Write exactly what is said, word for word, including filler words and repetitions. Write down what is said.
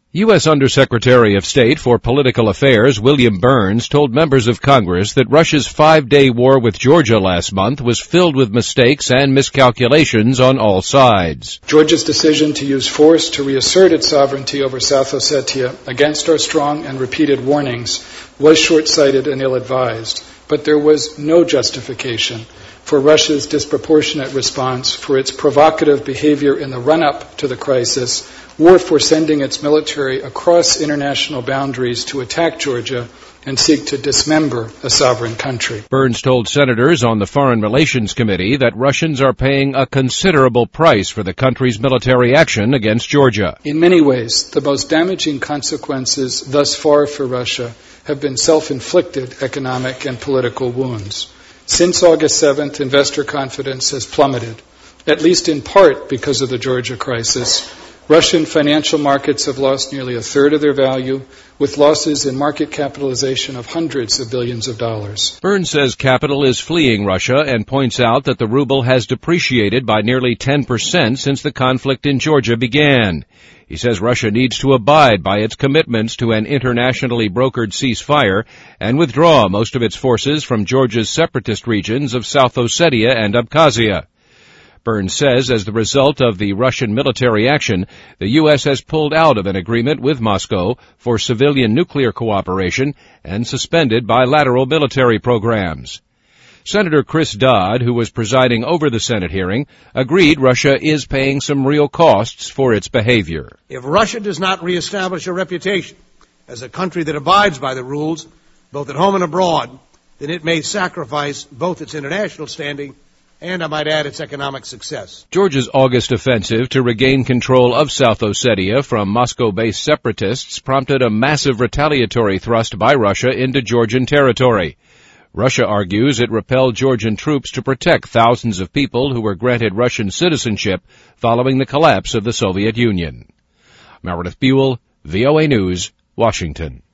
U S Undersecretary of State for Political Affairs William Burns told members of Congress that Russia's five-day war with Georgia last month was filled with mistakes and miscalculations on all sides. Georgia's decision to use force to reassert its sovereignty over South Ossetia against our strong and repeated warnings was short-sighted and ill-advised, but there was no justification for Russia's disproportionate response, for its provocative behavior in the run-up to the crisis, or for sending its military across international boundaries to attack Georgia and seek to dismember a sovereign country. Burns told senators on the Foreign Relations Committee that Russians are paying a considerable price for the country's military action against Georgia. In many ways, the most damaging consequences thus far for Russia have been self-inflicted economic and political wounds. Since August seventh, investor confidence has plummeted, at least in part because of the Georgia crisis. Russian financial markets have lost nearly a third of their value, with losses in market capitalization of hundreds of billions of dollars. Burns says capital is fleeing Russia and points out that the ruble has depreciated by nearly ten percent since the conflict in Georgia began. He says Russia needs to abide by its commitments to an internationally brokered ceasefire and withdraw most of its forces from Georgia's separatist regions of South Ossetia and Abkhazia. Burns says as the result of the Russian military action, the U S has pulled out of an agreement with Moscow for civilian nuclear cooperation and suspended bilateral military programs. Senator Chris Dodd, who was presiding over the Senate hearing, agreed Russia is paying some real costs for its behavior. If Russia does not reestablish a reputation as a country that abides by the rules, both at home and abroad, then it may sacrifice both its international standing and, I might add, its economic success. Georgia's August offensive to regain control of South Ossetia from Moscow-based separatists prompted a massive retaliatory thrust by Russia into Georgian territory. Russia argues it repelled Georgian troops to protect thousands of people who were granted Russian citizenship following the collapse of the Soviet Union. Meredith Buell, V O A News, Washington.